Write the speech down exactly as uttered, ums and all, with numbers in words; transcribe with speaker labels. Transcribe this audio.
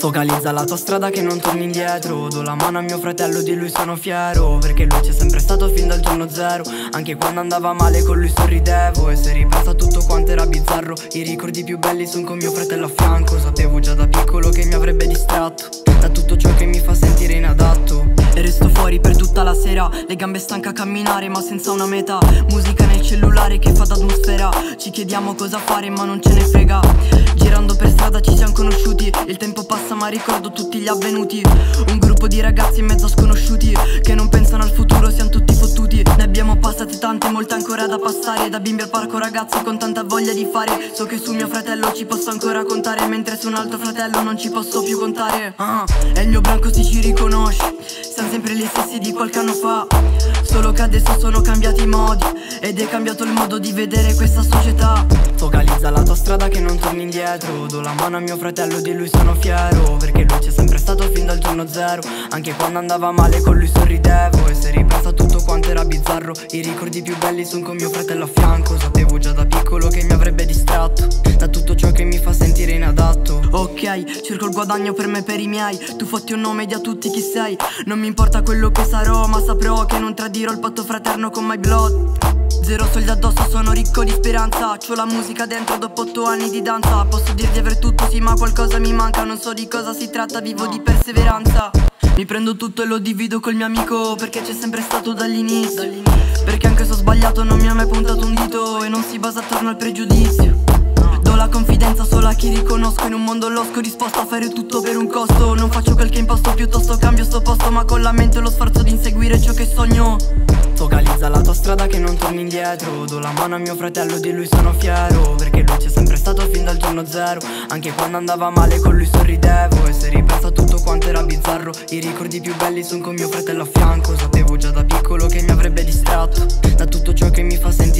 Speaker 1: Focalizza la tua strada che non torni indietro. Do la mano a mio fratello, di lui sono fiero, perché lui c'è sempre stato fin dal giorno zero. Anche quando andava male con lui sorridevo. E se ripensa tutto quanto era bizzarro, i ricordi più belli son con mio fratello a fianco. Sapevo già da piccolo che mi avrebbe distratto da tutto ciò che mi fa sentire inadatto. E resto fuori per tutta la sera, le gambe stanche a camminare ma senza una meta. Musica nel cellulare che fa d'atmosfera. Ci chiediamo cosa fare ma non ce ne frega. Girando per strada ci siamo conosciuti. Il tempo passa ma ricordo tutti gli avvenuti. Un gruppo di ragazzi in mezzo a sconosciuti che non pensano al futuro, siamo tutti fottuti. Ne abbiamo passate tante, molte ancora da passare. Da bimbi al parco ragazzi con tanta voglia di fare. So che su mio fratello ci posso ancora contare, mentre su un altro fratello non ci posso più contare. ah, E il mio branco si ci riconosce. Siamo sempre gli stessi di qualche anno fa, solo che adesso sono cambiati i modi ed è cambiato il modo di vedere questa società. Focalizza la tua strada che non torni indietro. Do la mano a mio fratello, di lui sono fiero, perché lui c'è sempre stato fin dal giorno zero. Anche quando andava male con lui sorridevo. E se ripensa tutto quanto era bizzarro, i ricordi più belli son con mio fratello a fianco. Sapevo già da piccolo che mi avrebbe distratto da tutto ciò che mi fa sentire inadatto. Ok, cerco il guadagno per me e per i miei. Tu fotti un nome di a tutti chi sei. Non mi importa quello che sarò, ma saprò che non tradirò il patto fraterno con my blood. Zero soldi addosso, sono ricco di speranza. C'ho la musica dentro dopo otto anni di danza. Posso dir di aver tutto sì ma qualcosa mi manca. Non so di cosa si tratta, vivo di perseveranza. Mi prendo tutto e lo divido col mio amico, perché c'è sempre stato dall'inizio. Perché anche se ho sbagliato non mi ha mai puntato un dito e non si basa attorno al pregiudizio. Do la confidenza solo a chi riconosco. In un mondo losco disposto a fare tutto per un costo. Non faccio quel che imposto, piuttosto cambio sto posto, ma con la mente lo sforzo di inseguire ciò che sogno. Focalizza la tua strada che non torni indietro. Do la mano a mio fratello, di lui sono fiero, perché lui c'è sempre stato fin dal giorno zero. Anche quando andava male con lui sorridevo. E se ripensa tutto quanto era bizzarro, i ricordi più belli son con mio fratello a fianco. Sapevo già da piccolo che mi avrebbe distratto da tutto ciò che mi fa sentire